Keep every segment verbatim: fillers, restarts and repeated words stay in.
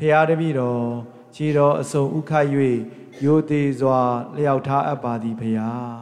ဖျားတပည့်တော်ခြေတော်အစုံဥခိုက်၍ရိုသေစွာလျှောက်ထားအပ်ပါသည်ဖျား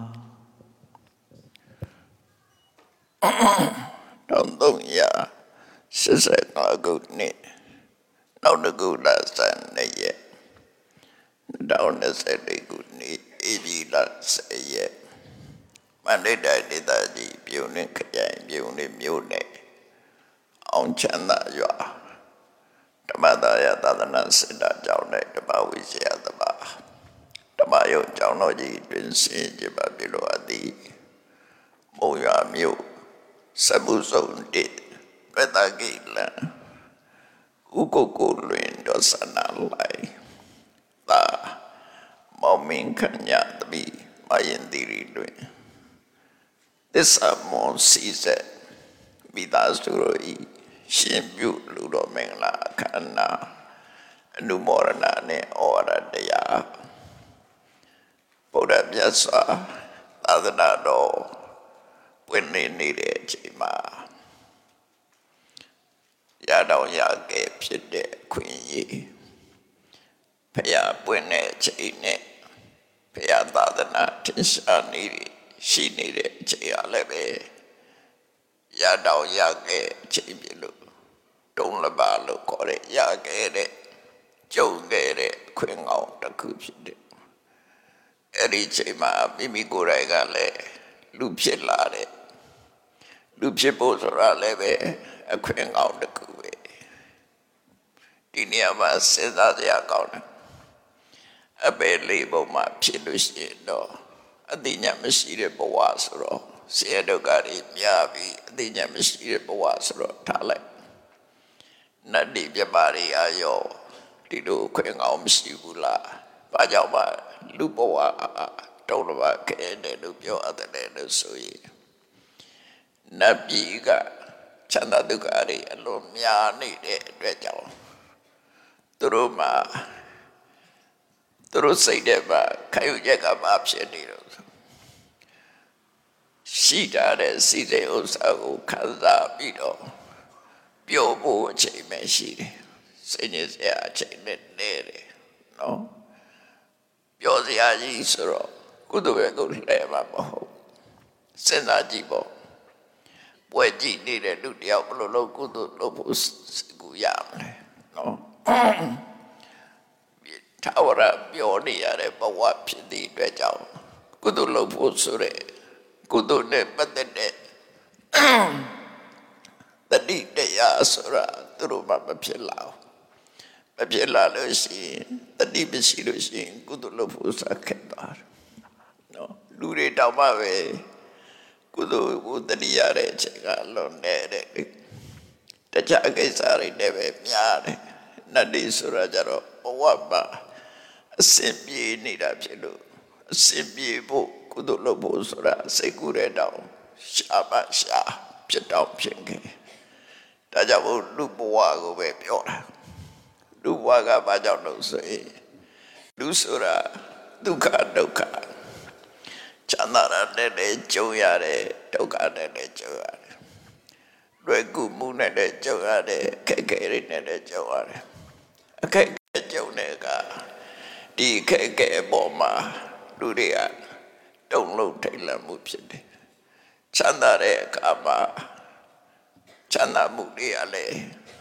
တောင်းသုံးရာဆက်ဆက်ငါကုနှစ်နောက်တစ်ခုလာစံနေရဲ့တောင်းနေစတဲ့ကုနှစ်အေဒီလာစေရဲ့မန္တလေးတိုင်းဒေသကြီးပြုံးနေခရိုင်ပြုံးနေမြို့နယ်အောင်ချမ်းသာရွာဓမ္မသာယသာသနာစင်တာကျောင်းနဲ့ဓမ္မဝိဇ္ဇာသဘာဓမ္မယုံကျောင်းတော်ကြီးတွင်ဆင်ကြပါပြီလို့အသည်မုံရွာမြို့စပုစုံတိဝတ္တကိလံဥကိုကိုလွင်တော်စနာလိုက်သာမောင်မင်းခညတပီမယင်တိရီတွင်သစ္စာမောစီစက်မိသားစုတို့ဤရှင်ပြုလူတော်မင်္ဂလာအခမ်းအနားအနုမောဒနာနှင့်ဩဝါဒတရားဗုဒ္ဓမြတ်စွာသာသနာတော်ဝင်နေနေတဲ့အချိန်မှာရတော်ရခဲ့ဖြစ်တဲ့အခွင့်အရေးဖယားပွင့်တဲ့အချိန်နဲ့ဖယားသာသနာထင်ရှားနေရှိနေတဲ့အချိန်အားလည်းပဲရတော်ရခဲ့အချိန်ပြလို့တုံးလပါလို့ခေါ်တဲ့ရခဲ့တဲ့ကြုံခဲ့တဲ့ခွင့်ကောင်းတစ်ခုဖြစ်တယ်အဲ့ဒီအချိန်မှာမိမိကိုယ်တိုင်ကလည်းလူဖြစ်လာတဲ့လူဖြစ်ဖို့ဆိုတာလည်းပဲအခွင့်ကောင်းတစ်ခုပဲဒီနေရာမှာစဉ်းစားစရာကောင်းတယ်အပေလေးပုံမှာဖြစ်လို့ရှိရင်တော့အသိဉာဏ်မရှိတဲ့ဘဝဆိုတော့ဆရာဒုက္ခတွေများပြီးအသိဉာဏ်မရှိတဲ့ဘဝဆိုတော့ထားလိုက်နတ်ဒီပြပါရီအယောဒီလိုခွင့်ကောင်းမရှိဘူးလားဘာကြောင့်မှလူဘဝတုံးတော့ခဲတယ်လို့ပြောရတယ်လို့ဆိုရင်နတ်ပြည်ကချမ်းသာဒုက္ခတွေအလွန်များနေတဲ့အတွက်ကြောင့်သူတို့မှာသူတို့စိတ်ထဲမှာခံယူချက်ကဘာဖြစ်နေတော့ရှိတာတဲ့စီတဲ့ဥစ္စာကိုခံစားပြီးတော့ပြောဖို့အချိန်ပဲရှိတယ်စိတ်ညစ်စရာအချိန်နဲ့နေတယ်နော်ပြောစရာကြီးဆိုတော့ကုသိုလ်ပဲကုသိုလ်လည်းမှာမဟုတ်စဉ်းစားကြည့်ပေါ့ပွဲကြည့်နေတဲ့လူတယောက်ဘယ်လိုလုပ်ကုသိုလ်လုပ်ဖို့ကူရမလဲနော်ထာဝရပြောနေရတဲ့ဘဝဖြစ်တဲ့အတွက်ကြောင့်ကုသိုလ်လုပ်ဖို့ဆိုတဲ့ကုသိုလ်နဲ့ပတ်သက်တဲ့တတိတရားဆိုတာသူတို့မှမဖြစ်လာဘူးမဖြစ်လာလို့ရှိရင်တတိမရှိလို့ရှိရင်ကုသိုလ်လုပ်ဖို့စခက်သွားတယ်နော်လူတွေတောင်မှပဲကုသိုလ်ကိုတတိရတဲ့အချိန်ကလွန်နေတဲ့တခြားကိစ္စတွေနဲ့ပဲများတယ်နတ်တွေဆိုတာကြတော့ဘဝမှာအစင်ပြေနေတာဖြစ်လို့အစင်ပြေဖို့ကုသိုလ်လုပ်ဖို့ဆိုတာစိတ်ကူးတဲ့တောင်ရှာပါရှာဖြစ်တော့ဖြစ်ခဲ့ဒါကြောင့်လူဘဝကိုပဲပြောတာလူဘဝကဘာကြောင့်လို့ဆိုရင်လူဆိုတာဒုက္ခဒုက္ခချမ်းသာတဲ့လည်းကြုံရတယ်ဒုက္ခနဲ့လည်းကြုံရတယ်လွယ်ကူမှုနဲ့လည်းကြုံရတယ်ခက်ခဲတွေနဲ့လည်းကြုံရတယ်အခက်ခဲကြုံတဲ့အခါဒီခက်ခဲပေါ်မှာလူတွေကတုံ့လုံထိတ်လန့်မှုဖြစ်တယ်ချမ်းသာတဲ့အခါမှာချမ်းသာမှုတွေကလည်း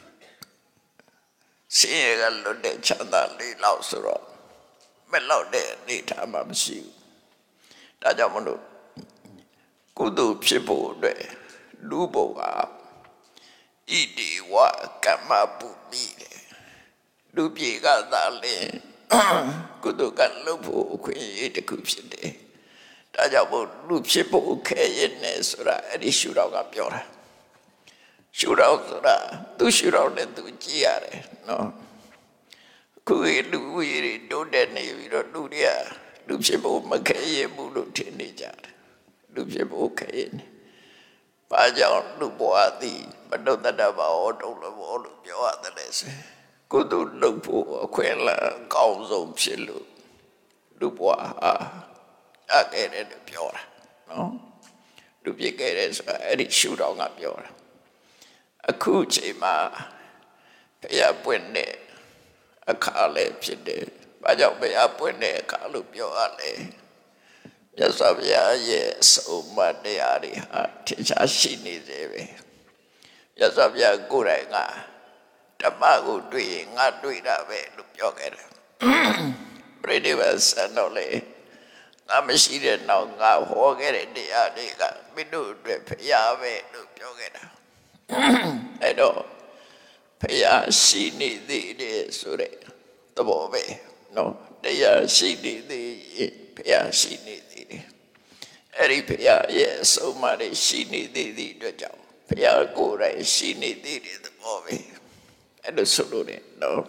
ဆင်းရဲကလွတ်တဲ့ချမ်းသာလေးလောက်ဆိုတော့မလောက်တဲ့အနေထားမှမရှိဘူးဒါကြောင့်မလို့ကုသိုလ်ဖြစ်ဖို့အတွက်လူဘုံကဣတိဝကမ္မပုမိတယ်လူပြေကသာလင်ကုသိုလ်ကလုပ်ဖို့အခွင့်အရေးတစ်ခုဖြစ်တယ်ဒါကြောင့်မို့လူဖြစ်ဖို့ခဲရင်နဲ့ဆိုတာအဲ့ဒီရှုတော်ကပြောတာရှုတော်ဆိုတာသူရှုတော်နဲ့သူကြည့်ရတယ်နော်ခုလူကြီးတွေတိုးတက်နေပြီးတော့လူတွေကလူဖြစ်ဖို့မခဲရင်ဘူးလို့ထင်နေကြတယ်လူဖြစ်ဖို့ခဲရင်ဘာကြောင့်လူဘဝသည်မတုတ်တတ်ပါဘောတုံးလို့ဘောလို့ပြောရတယ်လေကုသိုလ်လုပ်ဖို့အခွင့်အလမ်းကောင်းဆုံးဖြစ်လို့လူဘဝဟာအကဲတဲ့ပြောတာနော်လူပြည့်ခဲ့တဲ့ဆိုတာအဲ့ဒီရှုတော်ကပြောတာအခုချိန်မှာဘုရားပွင့်တဲ့အခါလည်းဖြစ်တယ်။ဘာကြောင့်ဘုရားပွင့်တဲ့အခါလို့ပြောရလဲ။မြတ်စွာဘုရားရဲ့အဆုံးအမတရားတွေဟာထင်ရှားရှိနေသေးပဲ။မြတ်စွာဘုရားကိုယ်တိုင်ကဓမ္မကိုတွေ့ရင်ငါတွေ့တာပဲလို့ပြောခဲ့တယ်။ပြိဋိဘဆန်တော့လေငါမရှိတဲ့နောက်ငါဟောခဲ့တဲ့တရားတွေကမင်းတို့အတွက်ဘုရားပဲလို့ပြောခဲ့တာ။အဲ့တော့ဘုရားရှိနေသေးတယ်ဆိုတဲ့သဘောပဲနော်တရားရှိနေသေးရင်ဘုရားရှိနေသေးတယ်အဲ့ဒီဘုရားရဲ့အဆုံးအမတွေရှိနေသေးသည့်အတွက်ကြောင့်ဘုရားကိုယ်တိုင်ရှိနေသေးတဲ့သဘောပဲအဲ့လိုဆိုလို့ရတယ်နော်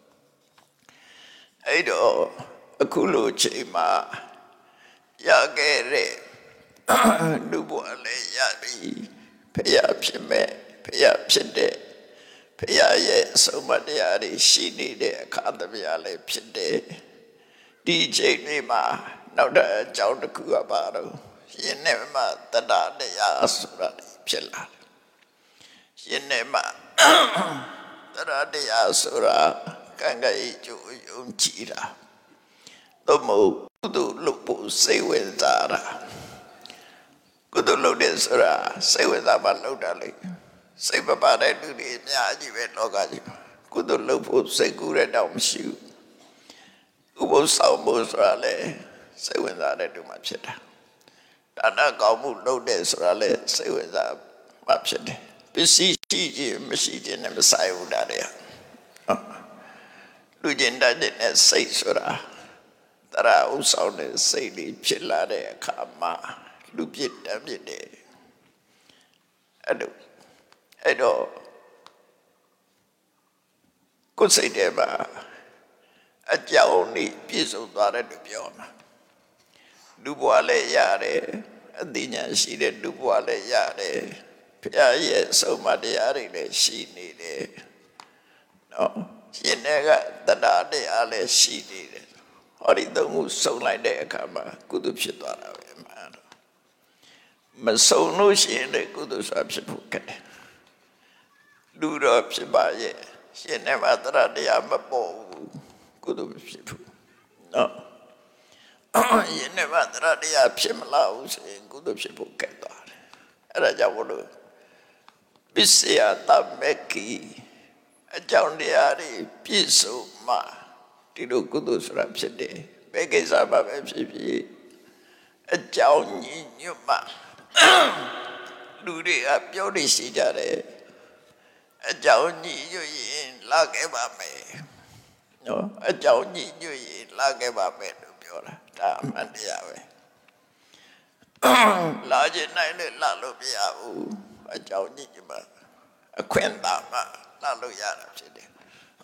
အဲ့တော့အခုလိုချိန်မှာရခဲ့တဲ့လူဘဝလည်းရပြီဘုရားဖြစ်မဲ့ဘုရားဖြစ်တဲ့ဘုရားရဲ့အဆုံးအမတရားတွေရှိနေတဲ့အခါသမယလည်းဖြစ်တယ်ဒီချိန်လေးမှာနောက်တဲ့အကြောင်းတစ်ခုကပါတော့ရှင်နဲ့မှတတတရားဆိုတာဖြစ်လာတယ်ရှင်နဲ့မှတတတရားဆိုတာကံကံဤကျိုးယုံကြည်တာသို့မဟုတ်ကုသိုလ်လုပ်ဖို့စိတ်ဝင်စားတာကုသိုလ်လုပ်တဲ့ဆိုတာစိတ်ဝင်စားမှလုပ်တာလေစိတ်မပါတဲ့လူတွေအများကြီးပဲလောကကြီးကုသိုလ်လုပ်ဖို့စိတ်ကူးတဲ့တောင်မရှိဘူးဥပုသ်ဆောင်ဖို့ဆိုတာလေစိတ်ဝင်စားတဲ့လူမှဖြစ်တာဒါနကောင်းမှုလုပ်တဲ့ဆိုတာလေစိတ်ဝင်စားမှဖြစ်တယ်ပစ္စည်းရှိခြင်းမရှိခြင်းနဲ့မဆိုင်ဘူးဒါတွေလူကျင်တတ်တဲ့စိတ်ဆိုတာတရာဥဆောင်တဲ့စိတ်လေးဖြစ်လာတဲ့အခါမှာလူပြစ်တတ်ပြစ်တယ်အဲ့လိုအဲ့တော့ကိုယ်စိတ်ထဲမှာအကြောင်းนี่ပြည့်စုံသွားတယ်လို့ပြောမှာလူဘဝလည်းရတယ်အသိဉာဏ်ရှိတဲ့လူဘဝလည်းရတယ်ဘုရားရဲ့အဆုံးအမတရားတွေလည်းရှိနေတယ်နော်ရှင်တွေကတဏှာတရားလည်းရှိနေတယ်ဟောဒီသုံးခုစုံလိုက်တဲ့အခါမှာကုသိုလ်ဖြစ်သွားတာပဲမှာတော့မစုံလို့ရှိရင်လည်းကုသိုလ်ဆိုတာဖြစ်ဖို့ကဲလူတော်ဖြစ်ပါရဲ့ရှင်နဲ့မှတဏှာတရားမပေါ်ဘူးကုသိုလ်ဖြစ်ဖို့နော်ရှင်နဲ့မှတဏှာတရားဖြစ်မလာဘူးဆိုရင်ကုသိုလ်ဖြစ်ဖို့ကဲသွားတယ်အဲ့ဒါကြောင့်ဘုလို့ပစ္စယတမေကိအကြောင်းတရားတွေပြည့်စုံမှဒီလိုကုသိုလ်ဆိုတာဖြစ်တယ်ဘယ်ကိစ္စမှပဲဖြစ်ဖြစ်အကြောင်းညီညွတ်မှလူတွေကပြောနေရှိကြတယ်အကြောင်းညီညွတ်ရင်လာခဲ့ပါမယ်နော်အကြောင်းညီညွတ်ရင်လာခဲ့ပါမယ်လို့ပြောတာဒါအမှန်တရားပဲလာခြင်းနိုင်လို့လာလို့မရဘူးအကြောင်းညီညွတ်မှအခွင့်သာမှလာလို့ရတာဖြစ်တယ်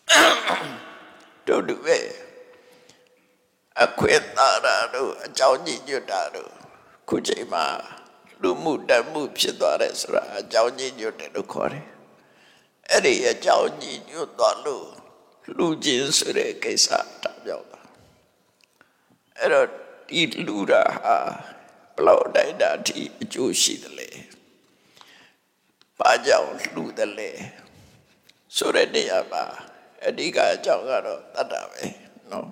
တို့တူပဲအခွင့်သာတာတို့အကြောင်းညီညွတ်တာတို့ခုချိန်မှာလူမှုတမှုဖြစ်သွားတယ်ဆိုတာအကြောင်းညီညွတ်တယ်လို့ခေါ်တယ်အဲ့ဒီအကြောင်းညီညွတ်သွားလို့လူချင်းဆိုတဲ့ကိစ္စတာပြောက်တာအဲ့တော့ဒီလူတာဟာဘလောက်တိုင်းတာအထိအကျိုးရှိတယ်လေဘာကြောင့်လူတယ်လဲဆိုတဲ့နေရာမှာအဓိကအကြောင်းကတော့တတ်တာပဲနော်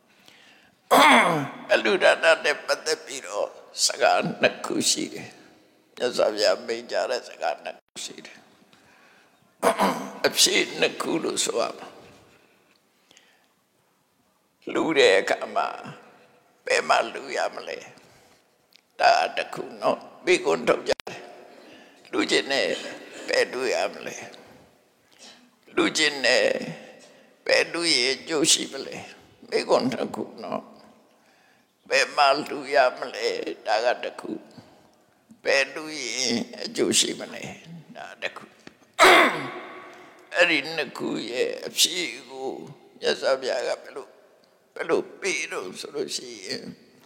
အလူဒါနနဲ့ပတ်သက်ပြီးတော့စကားနှစ်ခုရှိတယ်မြတ်စွာဘုရားမိန့်ကြားတဲ့စကားနှစ်ခုရှိတယ်အဖြစ်နှစ်ခုလို့ဆိုရမှာလူတဲ့အခါမှာဘယ်မှာလူရမလဲဒါတခုနော်မိကွန်းထုတ်ကြတယ်လူချင်းနဲ့ဘယ်လူရမလဲလူချင်းနဲ့ဘယ်လူရဲ့အကျိုးရှိမလဲမိကွန်းတစ်ခုနော်ဘယ်မှာလူရမလဲဒါကတခုဘယ်လူရဲ့အကျိုးရှိမလဲဒါတခုအဲ့ဒီနှစ်ခုရဲ့အဖြစ်ကိုမြတ်စွာဘုရားကဘယ်လိုဘယ်လိုပြီးတော့ဆိုလို့ရှိရင်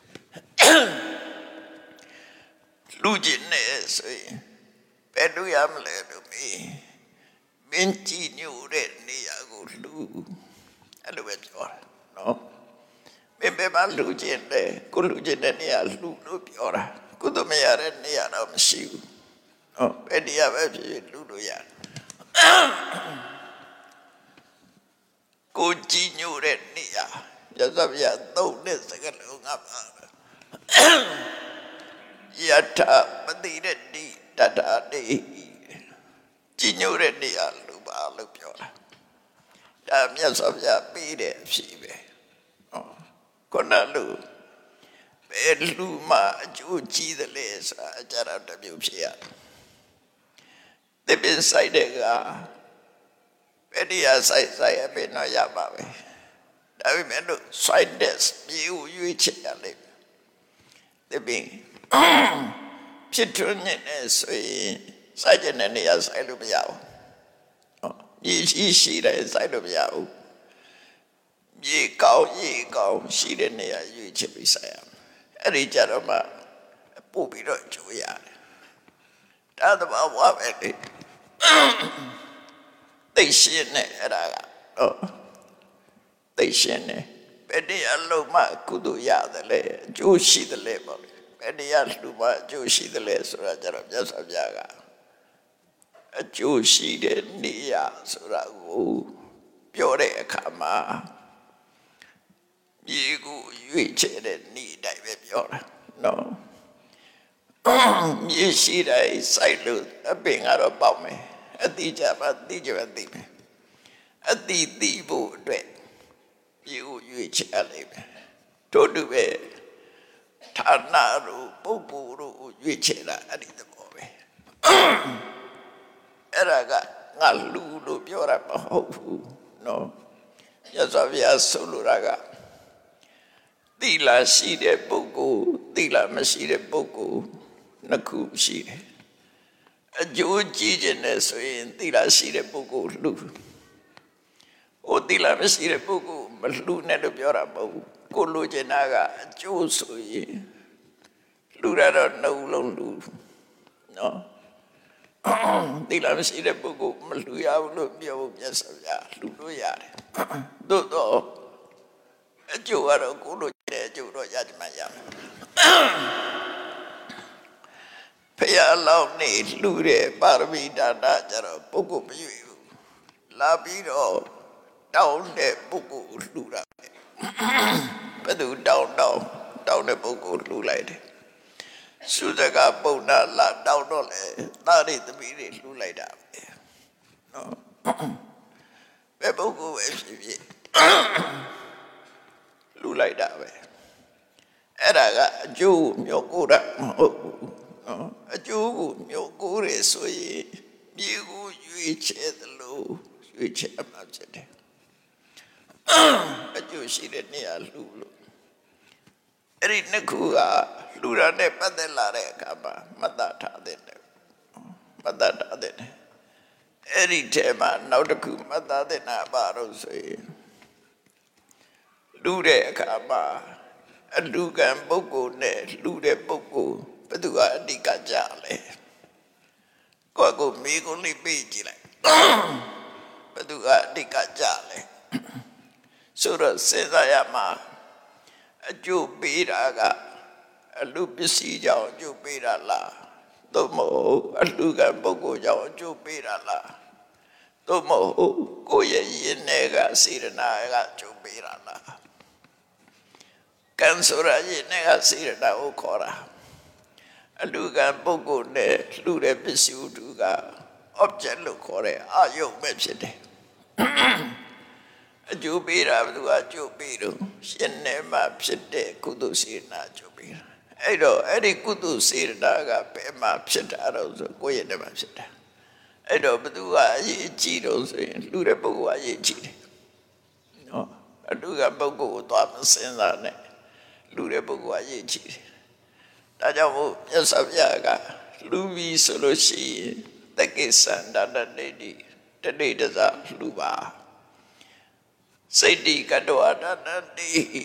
လူချင်းနဲ့ဆိုရင်ဘယ်လူရမလဲလို့မင်းမင်းကြည့်ညို့တဲ့နေရာကိုလူအဲ့လိုပဲပြောတာနော်မင်းဘယ်မှာလူချင်းလဲကိုလူချင်းတဲ့နေရာလူလို့ပြောတာကုသိုလ်မရတဲ့နေရာတော့မရှိဘူးနော်ဘယ်နေရာပဲဖြစ်လူလို့ရတယ်ကိုကြည်ညိုတဲ့နေရာမြတ်စွာဘုရားသုံးတဲ့စကားလုံးငါပါယထာပတိရတိတတ္ထာတိကြည်ညိုတဲ့နေရာလူပါလို့ပြောတာဒါမြတ်စွာဘုရားပေးတဲ့အဖြစ်ပဲဟောခုနလူဘယ်လူမှအကျိုးကြီးတယ်လဲဆိုတာအကြတော့တစ်မျိုးဖြစ်ရတစ်ပင်ဆိုင်တဲ့ကဘယ်တရားဆိုင်ဆိုင်အပင်တော့ရပါပဲဒါပေမဲ့လို့ဆိုင်တဲ့မြေကိုရွေးချယ်ရလိမ့်မယ်တစ်ပင်ဖြစ်ထွန်းနေဆိုရင်စိုက်တဲ့နေရာစိုက်လို့မရဘူးမြေရှိရှိတယ်စိုက်လို့မရဘူးမြေကောင်းရေကောင်းရှိတဲ့နေရာရွေးချယ်ပြီးစိုက်ရမယ်အဲ့ဒီကြတော့မှပို့ပြီးတော့ကြိုးရတယ်ဒါတော့ဘာပဲလေသိရှင်းနေအဲ့ဒါကတော့သိရှင်းနေဘယ်တရားလုံးမှကုသိုလ်ရတယ်လေအကျိုးရှိတယ်လေပေါ့ဘယ်တရားလူမှအကျိုးရှိတယ်လေဆိုတာကြတော့မြတ်စွာဘုရားကအကျိုးရှိတဲ့နေရာဆိုတာကိုပြောတဲ့အခါမှာမြေကိုရွေးချယ်တဲ့နေတိုင်းပဲပြောတာနော်မြေရှိတိုင်းစိုက်လို့အပင်ကတော့ပေါက်မယ်အတိကြပါတိကြပါတိမယ်အတိတိဖို့အတွက်မြေကိုရွေးချယ်လိုက်မယ်တို့တူပဲဌာနတို့ပုဂ္ဂိုလ်တို့ရွေးချယ်တာအဲ့ဒီသဘောပဲအဲ့ဒါကငါလူလို့ပြောတာမဟုတ်ဘူးနော်မြတ်စွာဘုရားဆိုလိုတာကသီလရှိတဲ့ပုဂ္ဂိုလ်သီလမရှိတဲ့ပုဂ္ဂိုလ်နှစ်ခုရှိတယ်အကျိုးကြည့်ခြင်းနဲ့ဆိုရင်သီလရှိတဲ့ပုဂ္ဂိုလ်လူဟိုသီလမရှိတဲ့ပုဂ္ဂိုလ်မလူနဲ့လို့ပြောတာမဟုတ်ဘူးကိုလိုချင်တာကအကျိုးဆိုရင်လူရတော့နှုတ်လုံးလူနော်သီလမရှိတဲ့ပုဂ္ဂိုလ်မလူရဘူးလို့ပြောဖို့မြတ်စွာဘုရားလူလို့ရတယ်သို့တော့အကျိုးကတော့ကိုလိုချင်တဲ့အကျိုးတော့ရကြမှာရမယ်ဖယားလောင်းနေလူတဲ့ပါရမီဒါနကြတော့ပုဂ္ဂိုလ်မရွေဘူးလာပြီးတော့တောင်းတဲ့ပုဂ္ဂိုလ်လူတာဘယ်သူတောင်းတောင်းတောင်းတဲ့ပုဂ္ဂိုလ်လူလိုက်တယ်သုဒကပုံနာလာတောင်းတော့လေတာရိသမီးတွေလူလိုက်တာပဲနော်ဘယ်ပုဂ္ဂိုလ်ပဲဖြစ်ဖြစ်လူလိုက်တာပဲအဲ့ဒါကအကျိုးမျိုးကိုယ်တာမဟုတ်ဘူးနော်အကျိုးကိုမျိုးကိုယ်ရဆိုရင်မြေကိုရွေးချယ်သလိုရွေးချယ်မှာဖြစ်တယ်အကျိုးရှိတဲ့နေရာလူလို့အဲ့ဒီနှစ်ခုကလူရနဲ့ပတ်သက်လာတဲ့အခါမှာမတ္တထားတဲ့မတ္တထားတဲ့အဲ့ဒီထဲမှာနောက်တစ်ခုမတ္တတဲ့နာပါတော့ဆိုရင်လူတဲ့အခါမှာအလူကံပုဂ္ဂိုလ်နဲ့လူတဲ့ပုဂ္ဂိုလ်ဘယ်သူကအဓိကကြလဲကိုယ့်ကိုမိကိုလေးပေးကြည့်လိုက်ဘယ်သူကအဓိကကြလဲဆိုတော့စဉ်းစားရမှာအကျိုးပေးတာကအလူပစ္စည်းကြောင့်အကျိုးပေးတာလားသို့မဟုတ်အလူကပုဂ္ဂိုလ်ကြောင့်အကျိုးပေးတာလားသို့မဟုတ်ကိုယ့်ရဲ့ယဉ်နယ်ကစေတနာကအကျိုးပေးတာလားကံဆိုရယဉ်နယ်ကစေတနာကိုခေါ်တာအလူကပုဂ္ဂိုလ်နဲ့လူတဲ့ပစ္စည်းဥတုက object လို့ခေါ်တဲ့အာယုံပဲဖြစ်တယ်အကျိုးပေးတာဘယ်သူကအကျိုးပေးတော့ရှင်နေမှာဖြစ်တဲ့ကုသိုလ်စေတနာအကျိုးပေးတာအဲ့တော့အဲ့ဒီကုသိုလ်စေတနာကဘယ်မှာဖြစ်တာတော့ဆိုကိုယ့်ရဲ့ထဲမှာဖြစ်တာအဲ့တော့ဘယ်သူကအရေးကြီးတော့ဆိုရင်လူတဲ့ပုဂ္ဂိုလ်ကအရေးကြီးတယ်နော်အလူကပုဂ္ဂိုလ်ကိုသွားမစင်စားနဲ့လူတဲ့ပုဂ္ဂိုလ်ကအရေးကြီးတယ်ဒါကြောင့်မို့မြတ်စွာဘုရားကလူပြီးဆိုလို့ရှိရင်တက္ကိသန္တတတိတိတတိတဇလူပါစိတ်တိကတောအတတတိ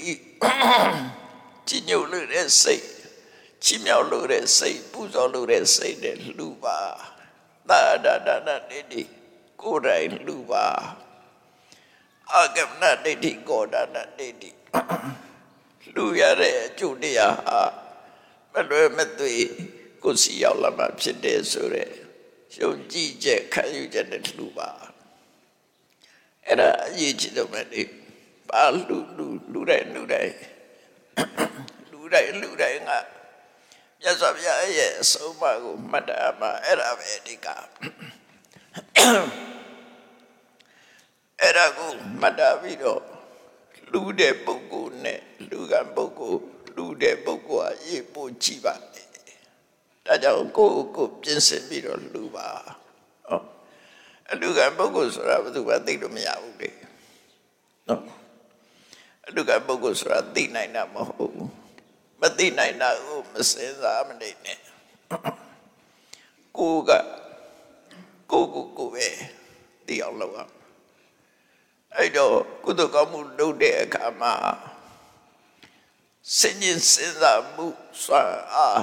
ချီညိုလို့တဲ့စိတ်ချီမြောက်လို့တဲ့စိတ်ပူဇော်လို့တဲ့စိတ်တဲ့လူပါသာဒတတတိတိကိုယ်တိုင်လူပါအာဂမနတိတိကိုဒတတိတိလူရတဲ့အကျိုးတရားဟာမလွယ်မသွေကိုယ်စီရောက်လာမှဖြစ်တယ်ဆိုတဲ့ယုံကြည်ချက်ခံယူချက်နဲ့လူပါအဲ့ဒါအရေးကြီးဆုံးပဲလေဘာလူလူလူတိုင်းလူတိုင်းလူတိုင်းလူတိုင်းကမြတ်စွာဘုရားရဲ့အဆုံးအမကိုမှတ်တာမှအဲ့ဒါပဲအဓိကအဲ့ဒါကိုမှတ်တာပြီးတော့လူတဲ့ပုဂ္ဂိုလ်နဲ့လူကပုဂ္ဂိုလ်လူတဲ့ပုဂ္ဂိုလ်အရေးပိုကြည့်ပါလေဒါကြောင့်ကိုယ့်ကိုပြင်ဆင်ပြီးတော့လူပါဟောအလူကပုဂ္ဂိုလ်ဆိုတာဘယ်သူမှသိလို့မရဘူးလေနော်အလူကပုဂ္ဂိုလ်ဆိုတာသိနိုင်တာမဟုတ်ဘူးမသိနိုင်တာကိုမစင်စားမနေနဲ့ကိုကကိုကိုကိုပဲသိအောင်လုပ်အောင်အဲ့တော့ကုသိုလ်ကောင်းမှုလုပ်တဲ့အခါမှာစင်ရင်စဉ်းစားမှုစွမ်းအား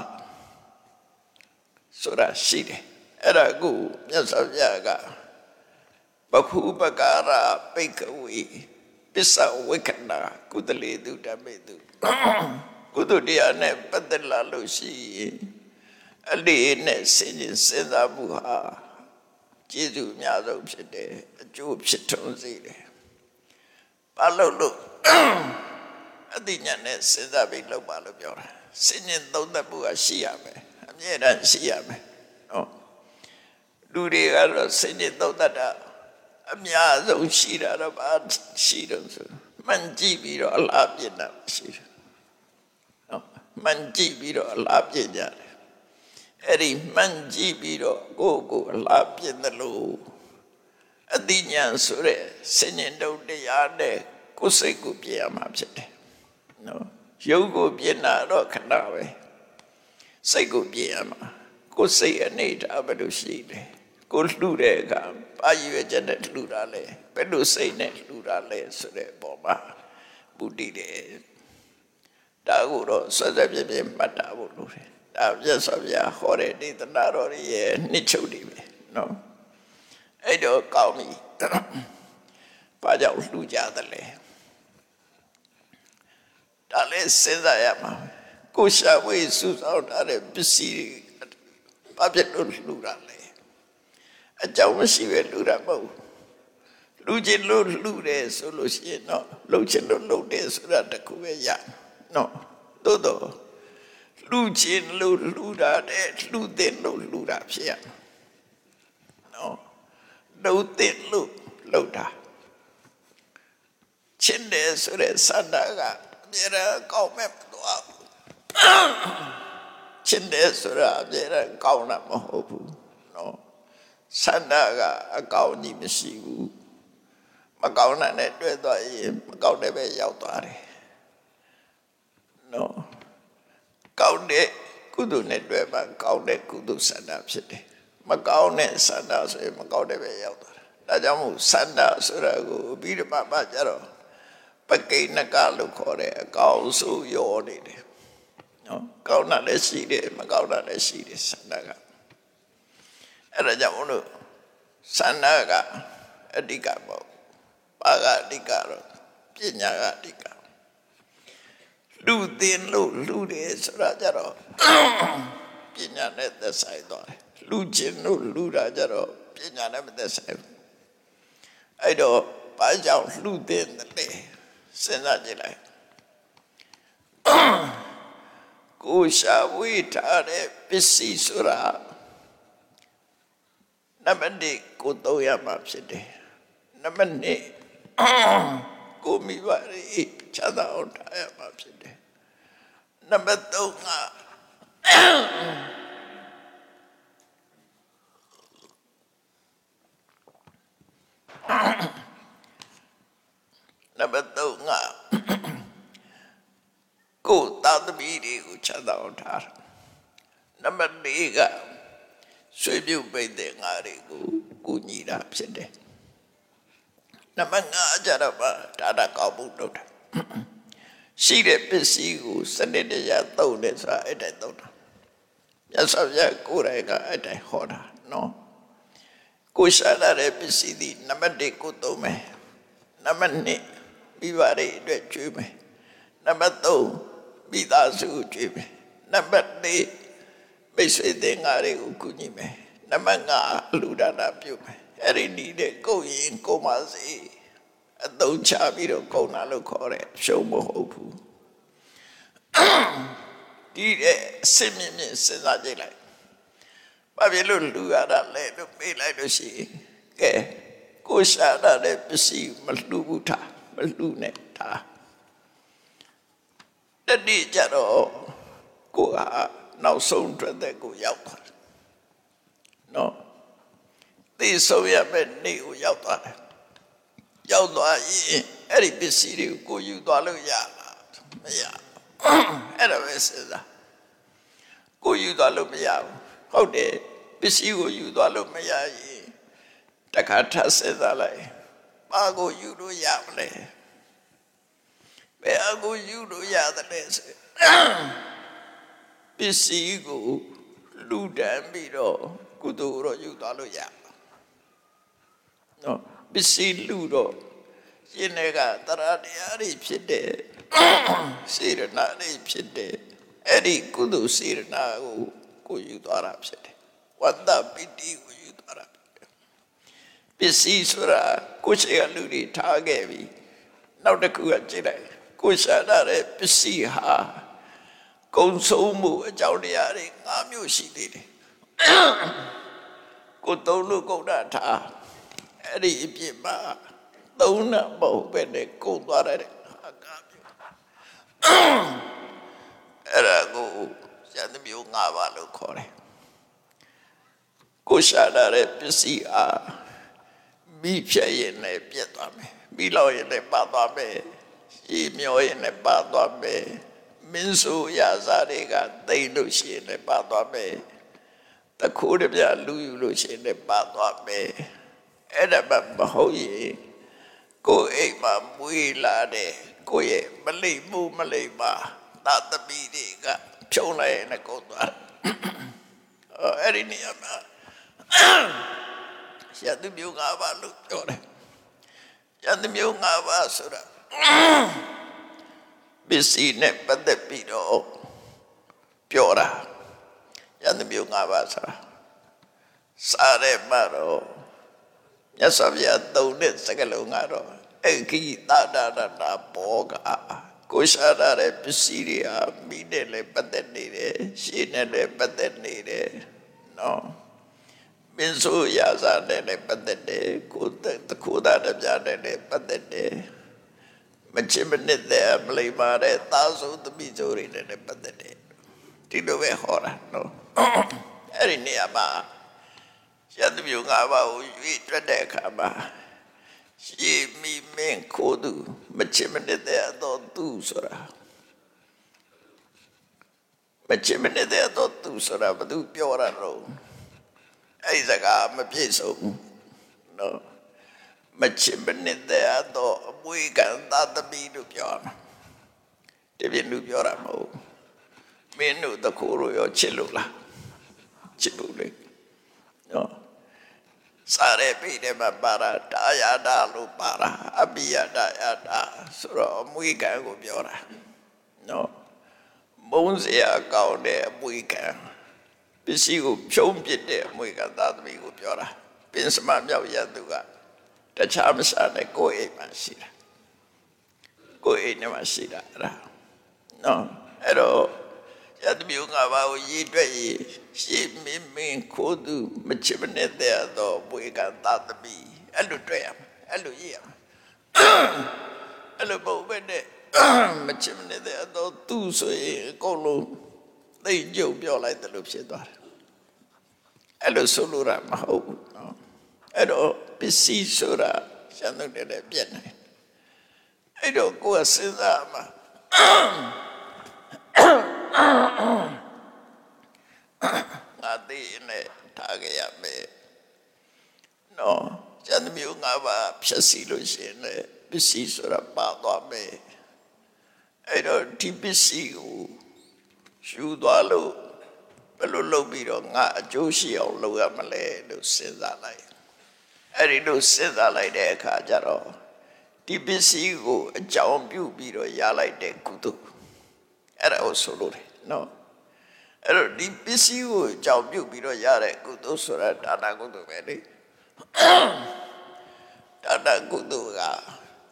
ဆိုတာရှိတယ်အဲ့ဒါကိုမြတ်စွာဘုရားကဘခုပကာရပိကဝေပစ္စဝေကနာကုသလေတုဓမ္မေတုကုသိုလ်တရားနဲ့ပတ်သက်လာလို့ရှိရင်အလေးနဲ့စင်ရင်စဉ်းစားမှုဟာကျေးဇူးအများဆုံးဖြစ်တယ်အကျိုးဖြစ်ထွန်းစေတယ်ဘာလို့လို့အတိညာနဲ့စဉ်းစားပြီးလုပ်ပါလို့ပြောတာစင်ရင်သုံးသပ်မှုကရှိရမယ်အမြဲတမ်းရှိရမယ်နော်လူတွေကတော့စင်ရင်သုံးသပ်တာအများဆုံးရှိတာတော့ဘာရှိတော့ဆိုမှန်ကြည့်ပြီးတော့အလားပြည့်တာရှိတယ်နော်မှန်ကြည့်ပြီးတော့အလားပြည့်ကြတယ်အဲ့ဒီမှန်ကြည့်ပြီးတော့ကိုယ့်ကိုအလားပြည့်တယ်လို့အတိညာဆိုတဲ့စဉ္ញတုတ်တရားနဲ့ကိုယ်စိတ်ကိုပြည့်ရမှာဖြစ်တယ်နော်ရုပ်ကိုပြည့်နာတော့ခဏပဲစိတ်ကိုပြည့်ရမှာကိုယ်စိတ်အနေထားဘယ်လိုရှိတယ်ကိုလှူတဲ့အခါဘာရွယ်ချက်နဲ့လှူတာလဲဘယ်လိုစိတ်နဲ့လှူတာလဲဆိုတဲ့အပေါ်မှာဘုဒ္ဓတယ်ဒါကိုတော့ဆွတ်ဆွတ်ပြည့်ပြည့်မှတ်တာဖို့လိုတယ်ဒါပြည့်စုံပြဟောတဲ့ဒေသနာတော်ရဲ့နှစ်ချုပ်တွေပဲနော်အဲ့တော့ကောင်းပြီဘာကြောင့်လှူကြတယ်လဲဒါလည်းစဉ်းစားရမှာကိုရှာဝေးစုဆောင်ထားတဲ့ပစ္စည်းဘာဖြစ်လို့လှူတာလဲအကြောင်းမရှိပဲလှူတာမဟုတ်လူချင်းလို့လှူတယ်ဆိုလို့ရှိရင်တော့လှုပ်ချင်လို့လှုပ်တယ်ဆိုတာတခုပဲရနော်သို့တော့လှူချင်းလို့လှူတာတဲ့လှူတဲ့လို့လှူတာဖြစ်ရနော်လှူတဲ့လို့လှုပ်တာချင်းတယ်ဆိုတဲ့စန္ဒကအမြဲတမ်းကောင်းမဲ့မသွားဘူးချင်းတယ်ဆိုတာအမြဲတမ်းကောင်းတာမဟုတ်ဘူးနော်စန္ဒကအကောင်းကြီးမရှိဘူးမကောင်းတဲ့တွေ့သွားရင်မကောင်းတဲ့ပဲရောက်သွားတယ်နော်ကောင်းတဲ့ကုသိုလ်နဲ့တွေ့မှကောင်းတဲ့ကုသိုလ်စန္ဒဖြစ်တယ်မကောင်းတဲ့စန္ဒဆိုရင်မကောင်းတဲ့ပဲရောက်သွားတယ်ဒါကြောင့်မို့စန္ဒဆိုတာကိုပြီးတော့မှကြတော့ပကိဏကလို့ခေါ်တဲ့အကောင်းဆိုရောနေတယ်နော်ကောင်းတာလည်းရှိတယ်မကောင်းတာလည်းရှိတယ်စန္ဒကအဲ့ဒါကြောင့်မို့လို့စန္ဒကအဓိကပေါ့ဘာကအဓိကတော့ပညာကအဓိကလူတင်လို့လူတယ်ဆိုတာကြတော့ပညာနဲ့သက်ဆိုင်သွားတယ်လူချင်းလို့လူတာကြတော့ပညာနဲ့မသက်ဆိုင်ဘူးအဲ့တော့ဘာကြောင့်လူတင်တယ်စဉ်းစားကြည့်လိုက်ကိုရှာဝေးထားတဲ့ပစ္စည်းဆိုတာနံပါတ်တစ်ကိုသုံးရမှာဖြစ်တယ်နံပါတ်နှစ်ကိုမိဘတွေချမ်းသာအောင်ထားရမှာဖြစ်တယ်နံပါတ်သုံးကနံပါတ်သုံးကကိုသာသမီတွေကိုချမ်းသာအောင်ထားနံပါတ်လေးကဆွေပြုပိတ်တဲ့ငါတွေကိုကူညီတာဖြစ်တယ်နံပါတ်ငါကျတော့ဒါတာကောက်မှုလုပ်တာရှိတဲ့ပစ္စည်းကိုစနစ်တကျသုံးတယ်ဆိုတာအဲ့တိုင်းသုံးတာမြတ်စွာဘုရားကိုယ်တိုင်ကအဲ့တိုင်းဟောတာနော်ကိုရှာလာတဲ့ပစ္စည်းဒီနံပါတ်တစ်ကိုသုံးမယ်နံပါတ်နှစ်မိဘတွေအတွက်ကျွေးမယ်နံပါတ်သုံးမိသားစုကိုကျွေးမယ်နံပါတ်လေးမိတ်ဆွေတဲ့ငါတွေကိုကူညီမယ်နံပါတ်ငါလူဒါနပြုမယ်အဲ့ဒီနည်းနဲ့ကိုယ်ရင်ကိုမစီအသုံးချပြီးတော့ကုန်တာလို့ခေါ်တယ်ရှုံးမဟုတ်ဘူးဒီတဲ့အစင်းမြင့်မြင့်စဉ်းစားကြည့်လိုက်ဘာဖြစ်လို့လူရတာလဲလို့မေးလိုက်လို့ရှိရင်ကဲကိုရှာတဲ့ပစ္စည်းမလှူဘူးထားမလှူနဲ့ထားတတိကြတော့ကိုဟာနောက်ဆုံးထွက်တဲ့ကိုရောက်သွားတယ်နော်သိဆုံးရမယ့်နေ့ကိုရောက်သွားတယ်ရောက်သွားရင်အဲ့ဒီပစ္စည်းတွေကိုကိုယူသွားလို့ရလားမရအဲ့ဒါပဲစဉ်းစားကိုယူသွားလို့မရဘူးဟုတ်တယ်ပစ္စည်းကိုယူသွားလို့မရရင်တခါထပ်စဉ်းစားလိုက်ဘာကိုယူလို့ရမလဲဘယ်အကိုယူလို့ရတယ်လဲဆိုပစ္စည်းကိုလူတန်းပြီးတော့ကုသိုလ်တော့ယူသွားလို့ရနော်ပစ္စည်းလူတော့ရှင်တွေကတရာတရားတွေဖြစ်တယ်စေရနာတွေဖြစ်တယ်အဲ့ဒီကုသိုလ်စေရနာကိုကိုယူသွားတာဖြစ်တယ်ဝတ္တပိတိကိုယူသွားတာပစ္စည်းဆိုတာကိုရှိကလူတွေထားခဲ့ပြီနောက်တစ်ခုကကြည့်လိုက်ကိုရှာတဲ့ပစ္စည်းဟာကုံဆုံးမှုအကြောင်းတရားတွေ၅မျိုးရှိသေးတယ်ကိုသုံးလို့ကုန်တာထားအဲ့ဒီအပြစ်မှာသုံးတာမဟုတ်ပဲနဲ့ကုန်သွားတဲ့ဟာကမျိုးအဲ့ဒါကိုဇာတိမျိုး၅ပါးလို့ခေါ်တယ်ကိုရှာတဲ့ပစ္စည်းအားမိဖြတ်ရင်လည်းပြတ်သွားမယ်မိလောက်ရင်လည်းပါသွားမယ်ရေမျောရင်လည်းပါသွားမယ်မင်းဆိုရာစားတွေကသိမ့်လို့ရှိရင်လည်းပါသွားမယ်တခိုးတပြလူယူလို့ရှိရင်လည်းပါသွားမယ်အဲ့ဒါမှမဟုတ်ရင်ကိုယ်အိမ်မှာမွေးလာတဲ့ကိုယ့်ရဲ့မလိမ့်မှုမလိမ့်ပါသာသမီတွေကဖြုံးလိုက်ရင်လည်းကုန်သွားအဲ့ဒီနေရာမှာရတ္တမျိုး၅ပါးလို့ပြောတယ်ရတ္တမျိုး၅ပါးဆိုတာပစ္စည်းနဲ့ပတ်သက်ပြီးတော့ပြောတာရတ္တမျိုး၅ပါးဆိုတာစားတဲ့မှာတော့မြတ်စွာဘုရားသုံးတဲ့စကားလုံးကတော့အခိတာဒနာဘောကကိုရှာရတဲ့ပစ္စည်းတွေဟာမိနဲ့လည်းပတ်သက်နေတယ်ရှေ့နဲ့လည်းပတ်သက်နေတယ်နော်မင်းဆိုရစားနဲ့လည်းပတ်သက်တယ်ကိုတခိုးတာတပြားနဲ့လည်းပတ်သက်တယ်မချစ်မနစ်တဲ့မလိမ္မာတဲ့သားဆိုသမီးဆိုတွေနဲ့လည်းပတ်သက်တယ်ဒီလိုပဲဟောတာနော်အဲ့ဒီနေရာမှာရတ္တမျိုး၅ပါးကိုရွေးတွက်တဲ့အခါမှာရှေးမိမင်းခိုးသူမချစ်မနစ်တဲ့အသူဆိုတာမချစ်မနစ်တဲ့အသူဆိုတာဘာသူပြောရတော့အဲ့ဒီစကားမပြည့်စုံနော်မချစ်မနစ်တဲ့အမွေခံသာသမီလို့ပြောတာတပြည့်လူပြောတာမဟုတ်မင်းတို့တခိုးလို့ရောချစ်လို့လားချစ်လို့လေနော်စားရပိတယ်မှာပါတာတာယာတာလို့ပါတာအပိယတာယာတာဆိုတော့အမွေခံကိုပြောတာနော်မုန်းစရာကောင်းတဲ့အမွေခံပစ္စည်းကိုဖြုံးပစ်တဲ့အမွေခံသာသမီကိုပြောတာပင်စမမြောက်ရသူကတခြားမစားနဲ့ကိုယ်အိမ်မှာရှိတာကိုယ်အိမ်ထဲမှာရှိတာအဲ့ဒါနော်အဲ့တော့ရတ္တမျိုး၅ပါးကိုရည်တွက်ရည်ရှေ့မင်းမင်းခိုးသူမချစ်မနစ်တဲ့တော့ဘွေကသာသမီအဲ့လိုတွေ့ရမှာအဲ့လိုရည်ရမှာအဲ့လိုပုံပဲနဲ့မချစ်မနစ်တဲ့တော့သူ့ဆိုရင်အကုန်လုံးသိကြုံပြောလိုက်တယ်လို့ဖြစ်သွားတယ်အဲ့လိုဆိုလိုတာမဟုတ်ဘူးနော်အဲ့တော့ပစ္စည်းဆိုတာရှင်းတဲ့လည်းပြတ်နေအဲ့တော့ကိုယ်စဉ်းစားမှာငါသိနေထားကြရမယ်နော်ကျန်တဲ့မျိုးငါပါဖြည့်စီလို့ရှိရင်လည်းပစ္စည်းဆိုတာပါသွားမယ်အဲ့တော့ဒီပစ္စည်းကိုယူသွားလို့ဘယ်လိုလုပ်ပြီးတော့ငါအကျိုးရှိအောင်လုပ်ရမလဲလို့စဉ်းစားလိုက်အဲ့ဒီလိုစဉ်းစားလိုက်တဲ့အခါကျတော့ဒီပစ္စည်းကိုအကြောင်းပြုပြီးတော့ရလိုက်တဲ့ကုသိုလ်အဲ့ဒါကိုဆိုလို့တယ်နော်အဲ့တော့ဒီပစ္စည်းကိုအကြောင်းပြုပြီးတော့ရတဲ့ကုသိုလ်ဆိုတာဒါနကုသိုလ်ပဲလေဒါနကုသိုလ်က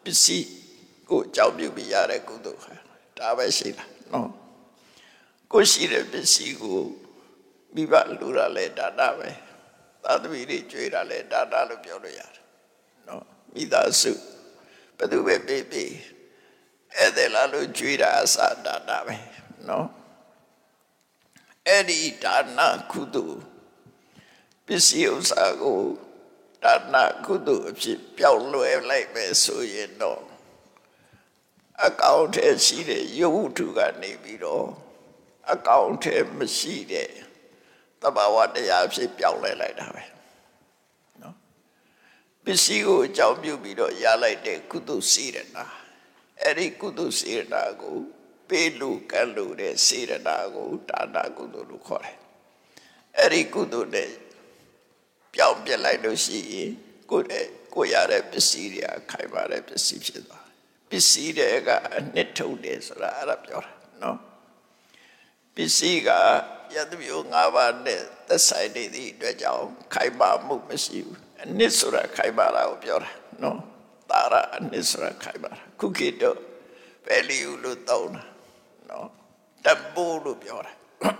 ပစ္စည်းကိုအကြောင်းပြုပြီးရတဲ့ကုသိုလ်ဟာဒါပဲရှိတာနော်ကိုရှိတဲ့ပစ္စည်းကိုမိဘလူတာလဲဒါနပဲသာသမီတွေကြွေးတာလဲဒါနလို့ပြောလို့ရတယ်နော်မိသားစုဘယ်သူပဲပေးပေးအဲ့ဒါလာလို့ကြွေးတာအစဒါနပဲနော်အဲ့ဒီဒါနကုသိုလ်ပစ္စည်းဥစ္စာကိုဒါနကုသိုလ်အဖြစ်ပြောင်းလဲလိုက်ပဲဆိုရင်တော့အကောင့်ထဲရှိတဲ့ယုတ်ဝတ္ထုကနေပြီးတော့အကောင့်ထဲမရှိတဲ့တဘာဝတရားဖြစ်ပြောင်းလဲလိုက်တာပဲနော်ပစ္စည်းကိုအကြောင်းပြုပြီးတော့ရလိုက်တဲ့ကုသိုလ်စေတနာအဲ့ဒီကုသိုလ်စေတနာကိုပေးလို့ကမ်းလို့တဲ့စေတနာကိုဒါနကုသိုလ်လို့ခေါ်တယ်အဲ့ဒီကုသိုလ်နဲ့ပြောင်းပြလိုက်လို့ရှိရင်ကိုယ်ရဲ့ကိုရတဲ့ပစ္စည်းတွေခိုင်ပါတဲ့ပစ္စည်းဖြစ်သွားပစ္စည်းတွေကအနှစ်ထုတ်တယ်ဆိုတာအဲ့ဒါပြောတာနော်ပစ္စည်းကယတမျိုး၅ပါးနဲ့သက်ဆိုင်နေသည့်အတွက်ကြောင့်ခိုင်ပါမှုမရှိဘူးအနှစ်ဆိုတာခိုင်ပါတာကိုပြောတာနော်တာရအနှစ်ဆိုတာခိုင်ပါတာခုခေတ်တော့ value လို့တောင်းတာနော်တပူလို့ပြောတာ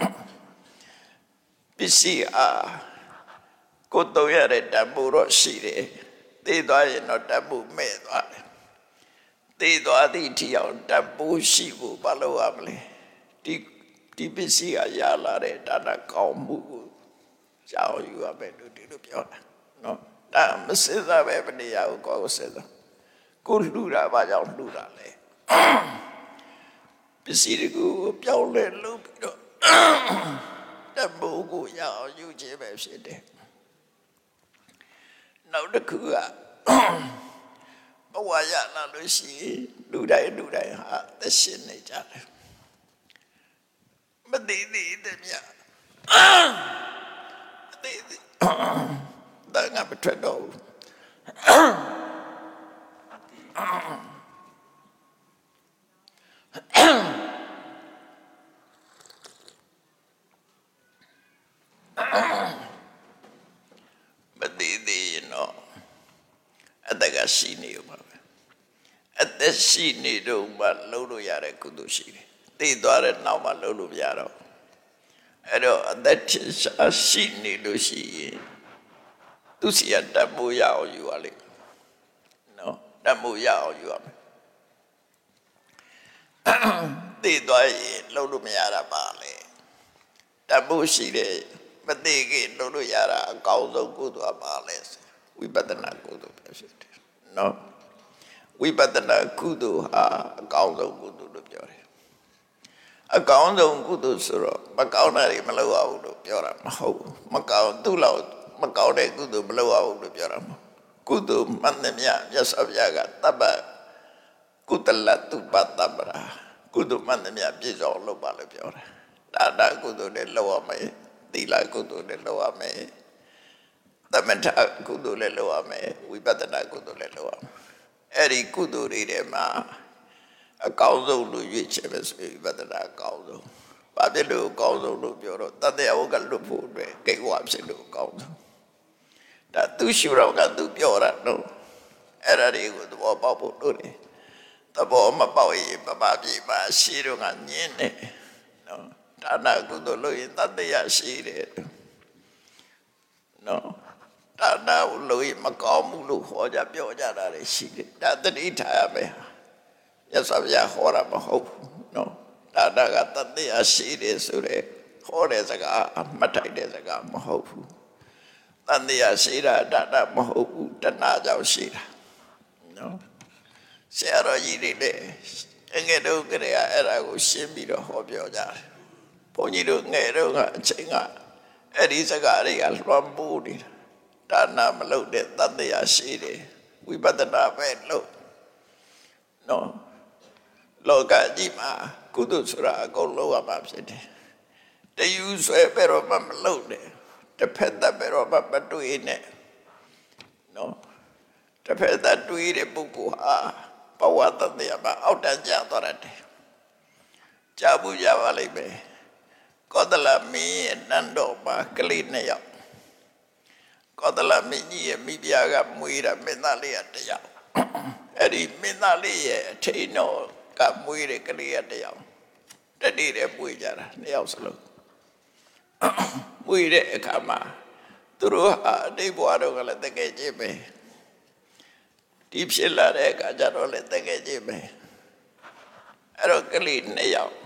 ပစ္စည်းအားကိုတော့ရတဲ့တပူတော့ရှိတယ်သိသွားရင်တော့တပူမဲ့သွားတယ်သိသွားသည့်အထိအောင်တပူရှိဖို့ဘာလို့ရမလဲဒီဒီပစ္စည်းကရလာတဲ့ဒါနကောင်းမှုကိုကြောက်ယူရမယ်လို့ဒီလိုပြောတာနော်ဒါမစစ်စားပဲမနေရဘူးကိုယ်ကိုစစ်စားကိုလှူတာဘာကြောင့်လှူတာလဲပစ္စည်းကိုပြောင်းလဲလုပ်ပြီးတော့တပူကိုရအောင်ယူခြင်းပဲဖြစ်တယ်နောက်တစ်ခုကဘဝရလာလို့ရှိရင်လူတိုင်းလူတိုင်းဟာသက်ရှင်နေကြတယ်မသိသေးတယ်မြတ်မသိသေးဒါငါမထွက်တော့ဘူးမသိသေးရင်တော့အတကရှိနေမှာပဲအသက်ရှိနေတော့မှလုံးလို့ရတဲ့ကုသိုလ်ရှိတယ်သိသွားတဲ့နောက်မှလုံးလို့မရတော့အဲ့တော့အသက်ရှိနေလို့ရှိရင်သူစီရတမိုးရအောင်ယူရလိမ့်နော်တမိုးရအောင်ယူရမယ်သိသွားရင်လုံးလို့မရတာပါလေတမိုးရှိတယ်မသိခင်လုံးလို့ရတာအကောင်းဆုံးကုသိုလ်ပါလေဝိပဿနာကုသိုလ်ပဲဖြစ်တယ်နော်ဝိပဿနာကုသိုလ်ဟာအကောင်းဆုံးကုသိုလ်လို့ပြောတယ်အကောင်းဆုံးကုသိုလ်ဆိုတော့မကောင်းတာတွေမလုပ်ရဘူးလို့ပြောတာမဟုတ်ဘူးမကောင်းသူ့လောက်မကောင်းတဲ့ကုသိုလ်မလုပ်ရဘူးလို့ပြောတာမဟုတ်ကုသိုလ်မှန်သမျှမြတ်စွာဘုရားကတပ္ပကုသလတုပတ္တပရာကုသိုလ်မှန်သမျှပြည့်စုံလုပ်ပါလို့ပြောတာဒါနကုသိုလ်နဲ့လုပ်ရမယ်သီလကုသိုလ်နဲ့လုပ်ရမယ်သမထကုသိုလ်နဲ့လုပ်ရမယ်ဝိပဿနာကုသိုလ်နဲ့လုပ်ရမယ်အဲ့ဒီကုသိုလ်တွေထဲမှာအကောင်းဆုံးလို့ရွေးချယ်ပဲဆိုဝိပဿနာအကောင်းဆုံးဘာဖြစ်လို့အကောင်းဆုံးလို့ပြောတော့တတရားဝကလွတ်ဖို့အတွက်ကိဝါဖြစ်လို့အကောင်းဆုံးဒါသူရှုတော့ကသူပြောတာနော်အဲ့ဒါတွေကိုသဘောပေါက်ဖို့လို့တယ်သဘောမပေါက်ရင်ပပပြေပါရှိတော့ကညင်းတယ်နော်ဒါနကုသိုလ်လို့ရင်တတရားရှိတယ်နော်ဒါနလို့ရင်မကောင်းဘူးလို့ဟောကြပြောကြတာလည်းရှိတယ်ဒါတတိထားရမယ်ရသဗျာဟောတာမဟုတ်ဘူးနော်ဒါနကတတရားရှိတယ်ဆိုတဲ့ဟောတဲ့စကားအမှတ်ထိုက်တဲ့စကားမဟုတ်ဘူးတတရားရှိတာဒါနမဟုတ်ဘူးတဏှာကြောင့်ရှိတာနော်ဆရာတော်ကြီးတွေလည်းငယ်တော့ကလေးအဲ့ဒါကိုရှင်းပြီးတော့ဟောပြောကြတယ်ဘုန်းကြီးတို့ငယ်တော့ကအချိန်ကအဲ့ဒီစကားတွေကလွှမ်းမိုးနေတာဒါနမလုပ်တဲ့တတရားရှိတယ်ဝိပဿနာပဲလုပ်နော်လောကကြီးမှာကုသိုလ်ဆိုတာအကုန်လုံးရမှာဖြစ်တယ်တယူဆွဲပဲတော့မလုပ်နဲ့တစ်ဖက်သက်ပဲတော့မတွေ့နဲ့နော်တစ်ဖက်သက်တွေ့တဲ့ပုဂ္ဂိုလ်ဟာဘဝတတရားမှာအောက်တန်းကျသွားတယ်ကြာဘူးရပါလိမ့်မယ်ကောသလမင်းရဲ့နန်းတော်မှာကလေးနှစ်ယောက်ကောသလမင်းကြီးရဲ့မိဖုရားကမွေးတာမင်းသားလေးကတစ်ယောက်အဲ့ဒီမင်းသားလေးရဲ့အထိန်တော်ကမွေးတဲ့ကလေးရတယောက်တတိတဲ့မွေးကြတာနှစ်ယောက်စလုံးမွေးတဲ့အခါမှာသူတို့ဟာအတိတ်ဘဝတော့ကလည်းတကယ်ကြီးပဲဒီဖြစ်လာတဲ့အခါကျတော့လည်းတကယ်ကြီးပဲအဲ့တော့ကလေးနှစ်ယောက်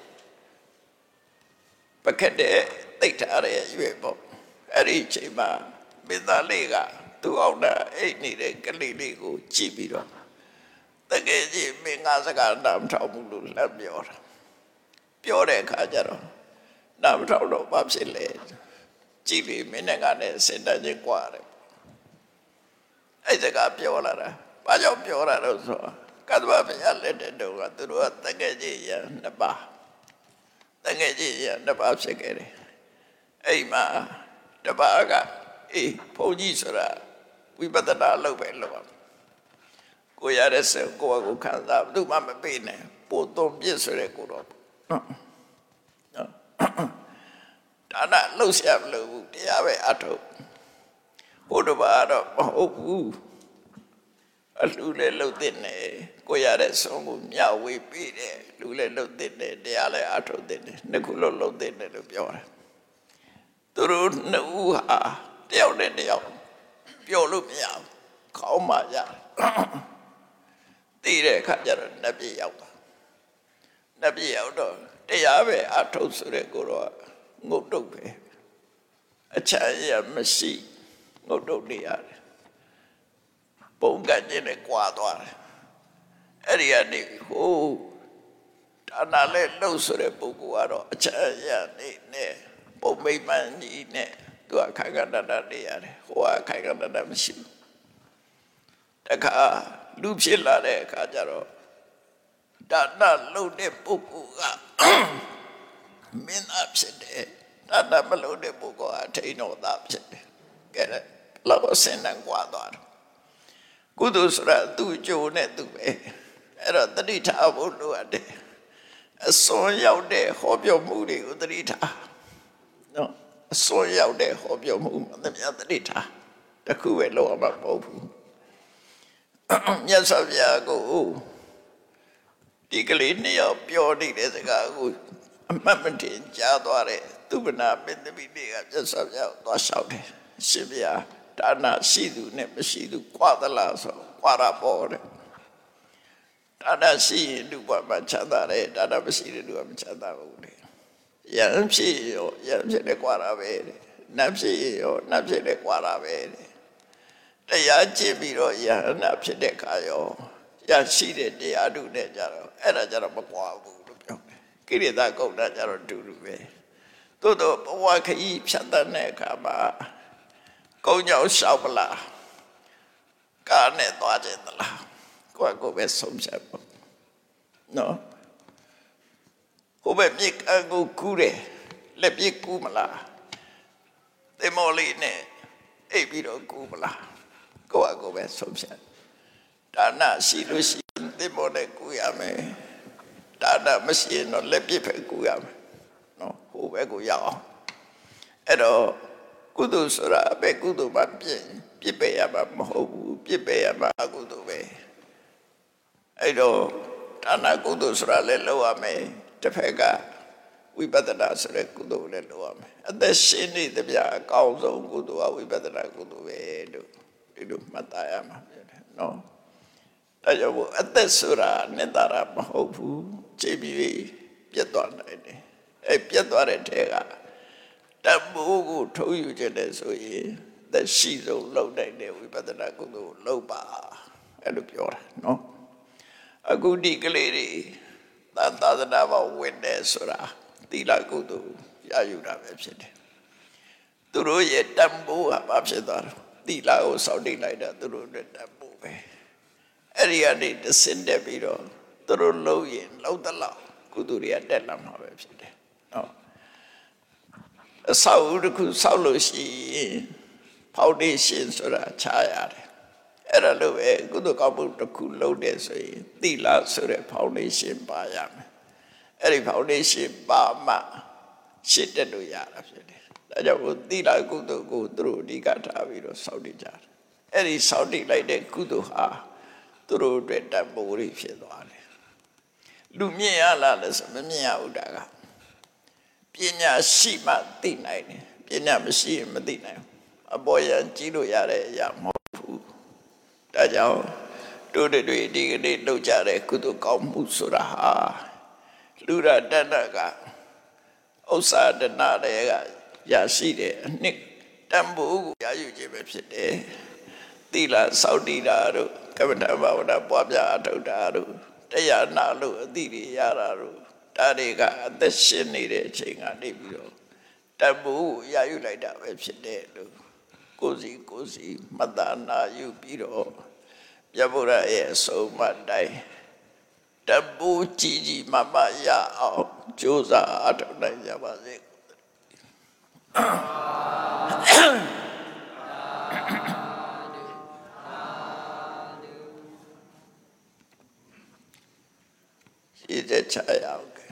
ပကက်တဲ့တိတ်ထားတဲ့ရွေးပေါ့အဲ့ဒီချိန်မှာမင်းသားလေးကသူ့အောင်တာအိတ်နေတဲ့ကလေးလေးကိုကြည့်ပြီးတော့တကယ်ကြီးမင်းငါစကားနားမထောင်ဘူးလို့လက်ပြောတာပြောတဲ့အခါကျတော့နားမထောင်တော့ဘာဖြစ်လဲကြည့်ပြီးမင်းနဲ့ကလည်းစင်တန်းချင်းကွာတယ်အဲ့စကားပြောလာတာဘာကြောင့်ပြောတာလို့ဆိုကတ္တဗဘုရားလက်တဲ့တုန်းကသူတို့ကတကယ်ကြီးရနှစ်ပါးတကယ်ကြီးရနှစ်ပါးဖြစ်ခဲ့တယ်အဲ့မှာတပါးကအေးဘုန်းကြီးဆိုတာဝိပဿနာလုပ်ပဲလုပ်အောင်ကိုရတဲ့စကိုကကိုခံစားဘူးမှမပေးနဲ့ပို့သွန်ပြစ်ဆိုတဲ့ကိုတော့နော်ဒါနလှုပ်ရှားမလို့ဘူးတရားပဲအထုတ်ဘုဒ္ဓဘာသာတော့မဟုတ်ဘူးအလှလဲလှုပ်တဲ့နဲ့ကိုရတဲ့ဆုံးကိုမျှဝေပေးတယ်လူလဲလှုပ်တဲ့နဲ့တရားလဲအထုတ်တဲ့နဲ့နှစ်ခုလုံးလှုပ်တဲ့နဲ့လို့ပြောတာသူတို့နှစ်ဦးဟာတယောက်နဲ့တယောက်ပြောလို့မရဘူးခေါင်းမှရတယ်တည်တဲ့အခါကျတော့နတ်ပြည်ရောက်တာနတ်ပြည်ရောက်တော့တရားပဲအထုတ်ဆိုတဲ့ကိုတော့ငုတ်တုတ်ပဲအချမ်းရမရှိငုတ်တုတ်နေရတယ်ပုံကခြင်းနဲ့ကွာသွားတယ်အဲ့ဒီကနေဟိုဒါနာလဲလှုပ်ဆိုတဲ့ပုဂ္ဂိုလ်ကတော့အချမ်းရနေနဲ့ပုံမိမ့်မှန်ကြီးနဲ့သူကခိုင်ကတတနေရတယ်ဟိုကခိုင်ကတတမရှိဘူးတခါလူဖြစ်လာတဲ့အခါကျတော့ဒါနလုပ်တဲ့ပုဂ္ဂိုလ်ကမင်းသားဖြစ်တယ်ဒါနမလုပ်တဲ့ပုဂ္ဂိုလ်ကအထိန်တော်သားဖြစ်တယ်ကဲလောက်ဆင်းနှံကွာသွားတယ်ကုသိုလ်ဆိုတာသူ့အကျိုးနဲ့သူပဲအဲ့တော့တတိထားဖို့လိုအပ်တယ်အစွန်ရောက်တဲ့ဟောပြောမှုတွေကိုတတိထားနော်အစွန်ရောက်တဲ့ဟောပြောမှုမှတည်းတတိထားတခုပဲလောက်အောင်မဟုတ်ဘူးမြတ်စွာဘုရားကိုဒီကလေးနှစ်ယောက်ပြောနေတဲ့စကားကိုအမှတ်မတင်ကြားသွားတဲ့သူဗနာမင်းသမီးတွေကမြတ်စွာဘုရားကိုသွားလျှောက်တယ်ရှင်ဘုရားဒါနရှိသူနဲ့မရှိသူကွာသလားဆိုကွာတာပေါ့တဲ့ဒါနရှိရင်လူဘဝမှာချမ်းသာတယ်ဒါနမရှိတဲ့လူကမချမ်းသာဘူးတဲ့ယံဖြစ်ရောယံဖြစ်တယ်ကွာတာပဲတဲ့နတ်ဖြစ်ရောနတ်ဖြစ်တယ်ကွာတာပဲတဲ့တရားကြည့်ပြီးတော့ယဟနာဖြစ်တဲ့ခါရောရရှိတဲ့တရားထုနဲ့ကြတော့အဲ့ဒါကြတော့မကွာဘူးလို့ပြောတယ်ကိရိတာကုတ်တာကြတော့တူတူပဲသို့တော့ဘဝခရီးဖြတ်တဲ့အခါမှာကုန်းကြောင်လျှောက်ပလားကားနဲ့သွားခြင်းသလားကိုယ့်ကိုယ်ပဲဆုံးဖြတ်ပေါ့နော်ဟိုဘက်မြေကကိုကူးတယ်လက်ပြကူးမလားသေမော်လေးနဲ့အိပ်ပြီးတော့ကူးမလားကိုယ့်ကိုယ်ပဲဆုံးဖြတ်ဒါနရှိလို့ရှိရင်သေမော်နဲ့ကူးရမယ်ဒါနမရှိရင်တော့လက်ပြပဲကူးရမယ်နော်ဟိုဘက်ကိုရောက်အောင်အဲ့တော့ကုသိုလ်ဆိုတာအပဲကုသိုလ်မှပြည့်ပြည့်ပယ်ရမှာမဟုတ်ဘူးပြည့်ပယ်ရမှာအကုသိုလ်ပဲအဲ့တော့ဒါနကုသိုလ်ဆိုတာလည်းလုပ်ရမယ်တစ်ဖက်ကဝိပဿနာဆိုတဲ့ကုသိုလ်လည်းလုပ်ရမယ်အသက်ရှင်နေတဲ့ဗျာအကောင်းဆုံးကုသိုလ်ကဝိပဿနာကုသိုလ်ပဲလို့ဒီလိုမှတ်သားရမှာဖြစ်တယ်နော်ဒါကြောင့်အသက်ဆိုတာနေတာရမဟုတ်ဘူးချိန်ပြီးပြတ်သွားနိုင်တယ်အဲ့ပြတ်သွားတဲ့ထဲကတမိုးကိုထုံးယူခြင်းနဲ့ဆိုရင်သက်ရှိဆုံးလုပ်နိုင်တဲ့ဝိပဿနာကုသိုလ်လုပ်ပါအဲ့လိုပြောတာနော်အခုဒီကလေးတွေသာသနာ့ဘဝဝင်တယ်ဆိုတာသီလကုသိုလ်ရယူတာပဲဖြစ်တယ်သူတို့ရဲ့တမိုးကဘာဖြစ်သွားလဲသီလကိုစောင့်တည်လိုက်တာသူတို့ရဲ့တမိုးပဲအဲ့ဒီကနေတဆင့်တက်ပြီးတော့သူတို့လုံးရင်လုံးတလောက်ကုသိုလ်တွေကတက်လာမှာပဲဖြစ်တယ်နော်အဆောက်အဦတစ်ခုဆောက်လို့ရှိရင်ဖောင်ဒေးရှင်းဆိုတာချရတယ်အဲ့ဒါလို့ပဲကုသိုလ်ကောင်းမှုတစ်ခုလုပ်တယ်ဆိုရင်သီလဆိုတဲ့ဖောင်ဒေးရှင်းပါရမယ်အဲ့ဒီဖောင်ဒေးရှင်းပါမှရှင်းတက်လို့ရတာဖြစ်တယ်ဒါကြောင့်သီလကုသိုလ်ကိုသူတို့အဓိကထားပြီးတော့ဆောက်တည်ကြတယ်အဲ့ဒီဆောက်တည်လိုက်တဲ့ကုသိုလ်ဟာသူတို့အတွက်တန်ဖိုးတွေဖြစ်သွားတယ်လူမြင်ရလားလဲဆိုမမြင်ရဘူးဒါကပညာရှိမှသိနိုင်တယ်ပညာမရှိရင်မသိနိုင်ဘူးအပေါ်ယံကြည့်လို့ရတဲ့အရာမဟုတ်ဘူးဒါကြောင့်တို့တွေဒီကနေ့လုပ်ကြတဲ့ကုသိုလ်ကောင်းမှုဆိုတာဟာလူရတဏ္ဍကဥစ္စာတဏ္ဍတွေကရရှိတဲ့အနှစ်တန်ဖိုးကိုရယူခြင်းပဲဖြစ်တယ်သီလစောင့်တည်တာတို့ကမ္မဋ္ဌာန်းဘာဝနာပွားများအထောက်တာတို့တရားနာလို့အသည့်တွေရတာတို့ဒါတွေကအသက်ရှင်နေတဲ့အချိန်ကနေပြီးတော့တန်ဖိုးကိုရယူလိုက်တာပဲဖြစ်တယ်လို့ကိုယ်စီကိုယ်စီမတ္တနာယူပြီးတော့မြတ်ဗုဒ္ဓရဲ့အဆုံးအမတိုင်းတန်ဖိုးကြီးကြီးမားမားရအောင်ကြိုးစားအထောက်နိုင်ကြပါစေရှိတဲ့ချာရောက်ကဲ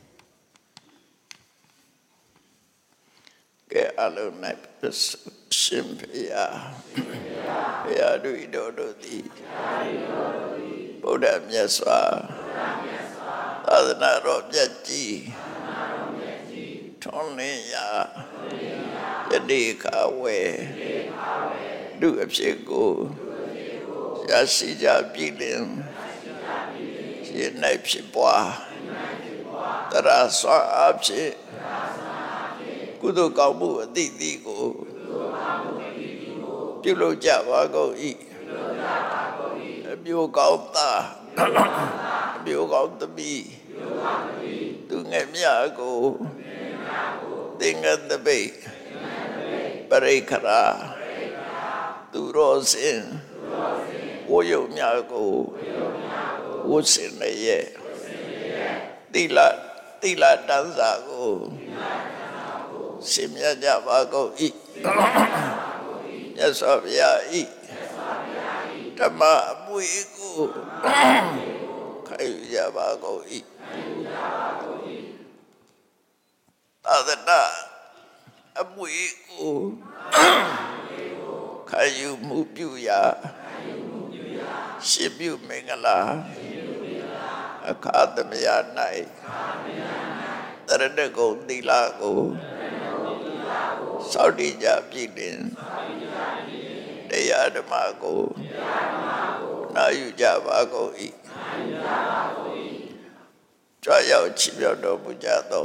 ကဲအလုံးနိုင်ရှင်ဖျားဖျားတို့တို့တို့သည်ဗုဒ္ဓမြတ်စွာသာသနာတော်မြတ်ကြီးထွန်းလင်းရာယနေ့ခါဝဲလူအဖြစ်ကိုရရှိကြပြီလင်ယနေ့ဖြစ်ပွားတရာစွာအဖြစ်ကုသိုလ်ကောင်းမှုအသည့်သည့်ကိုပြုလုပ်ကြပါကုန်၏အမျိုးကောင်းသားအမျိုးကောင်းသမီးသူငယ်မြတ်ကိုသင်္ကန်းတပိတ်ပရိခရာသူရောစင်ဝယုံများကိုဝတ်ဆင်ရဲ့တိလတိလတန်းစာကိုဆင်မြတ်ကြပါကုန်၏မြတ်စွာဘုရား၏ဓမ္မအမွေကိုခံယူကြပါကုန်၏သာသနာအမွေကိုခံယူမှုပြုရာရှိပြုမင်္ဂလာအခါသမယ၌တရဏဂုံသီလကိုစောင့်တည်ကြပြီလင်တရားဓမ္မကိုနာယူကြပါကုန်၏ကြွရောက်ချီးမြှောက်တော်မူကြသော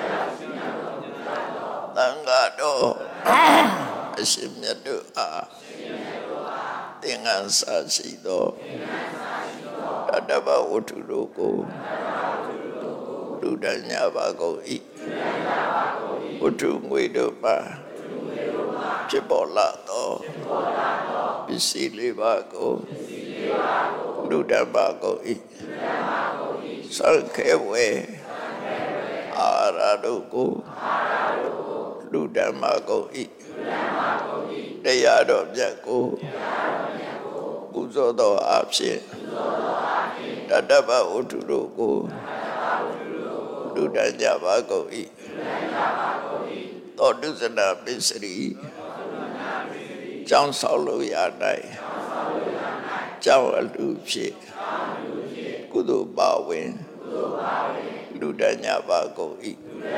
သံဃာတော်အရှင်မြတ်တို့အားသင်္ကန်းစာရှိသောတတ္တဝဝတ္ထုတို့ကိုလူတန်းကြပါကုန်၏ဝတ္ထုငွေတို့မှာဖြစ်ပေါ်လာသောပစ္စည်းလေးပါးကိုလူတန်းပါကုန်၏သံဃေဝေအာရတို့ကိုလူတန်းပါကုန်၏တရားတော်မြတ်ကိုပူဇော်သောအဖြစ်တတ္တဗဝတ္ထုတို့ကိုလူတန်းကြပါကုန်၏သောတုဇနာပစ္စရိကျောင်းဆောက်လို့ရ၌ကျောင်းအလူဖြစ်ကုသိုလ်ပါဝင်လူတန်းကြပါကုန်၏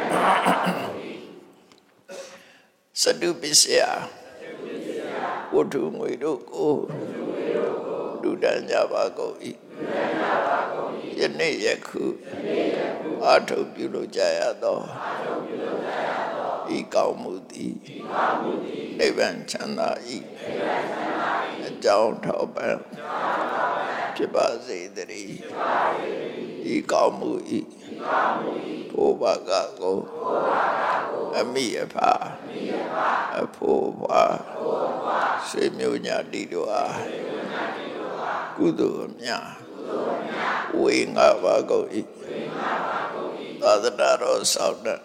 စတုပစ္စယဝတ္ထုငွေတို့ကိုလူတန်းကြပါကုန်၏ယနေ့ယခုအာထုပ်ပြုလို့ကြရသောဤကောင်းမှုသည်နိဗ္ဗာန်ချမ်းသာ၏အကြောင်းထောက်ပံ့ဖြစ်ပါစေတည်းဤကောင်းမှု၏ဘုရားကကိုအမိအဖအဖို့ဘွားဆွေမျိုးညာတိတို့အားကုသိုလ်များဝေငါပါကုန်၏သာသနာတော်ဆောင်တဲ့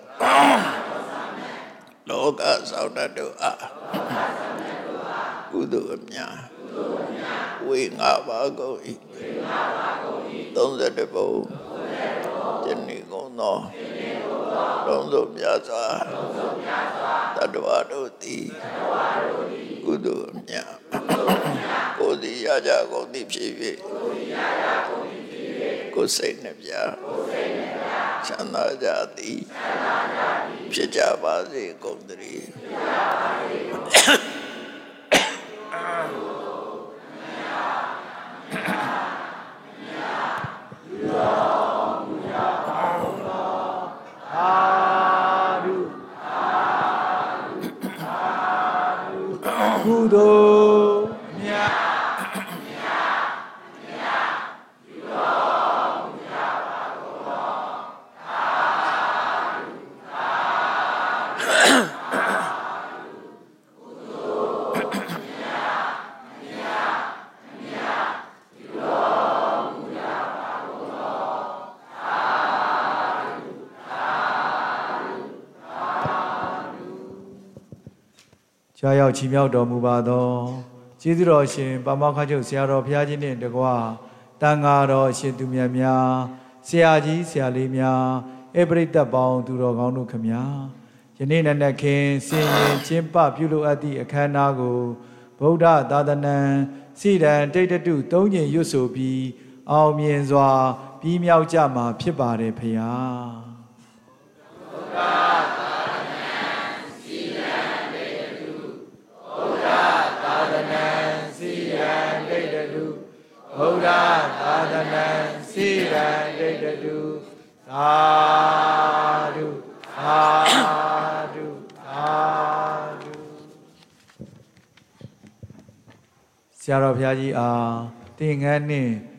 လောကဆောင်တဲ့တို့အားကုသိုလ်များဝေငါပါကုန်၏သုံးဆယ်တဘုံယနေ့ကုန်သောလုံးစုံများစွာတတ္တဝါတို့သည်ကုသိုလ်များကိုယ်စီရရကြကုန်သည်ဖြစ်၍ကိုယ်စိတ်နှပြချမ်းသာကြသည်ဖြစ်ကြပါစေကုန်သတည်းကုသိုလ်မြတ်ကြားရောက်ချီးမြှောက်တော်မူပါသောကျေးဇူးတော်ရှင်ပါမောက္ခချုပ်ဆရာတော်ဘုရားကြီးနှင့်တကွတန်ဃာတော်ရှင်သူမြတ်များဆရာကြီးဆရာလေးများဧပရိသတ်ပေါင်းသူတော်ကောင်းတို့ခမညာယနေ့နက်ခင်းစင်ရင်ကျင်းပပြုလုပ်အပ်သည့်အခမ်းအနားကိုဗုဒ္ဓသာသနာစိတံတိတ်တတုသုံးကျင်ရွတ်ဆိုပြီးအောင်မြင်စွာပြီးမြောက်ကြမှာဖြစ်ပါတယ်ဖေဟာဗုဒ္ဓဗုဒ္ဓသာသနာစိရံဒိဋ္ဌတုသာဓုသာဓုသာဓုဆရာတော်ဘုရားကြီးအားသင်္ကန်းနှင့်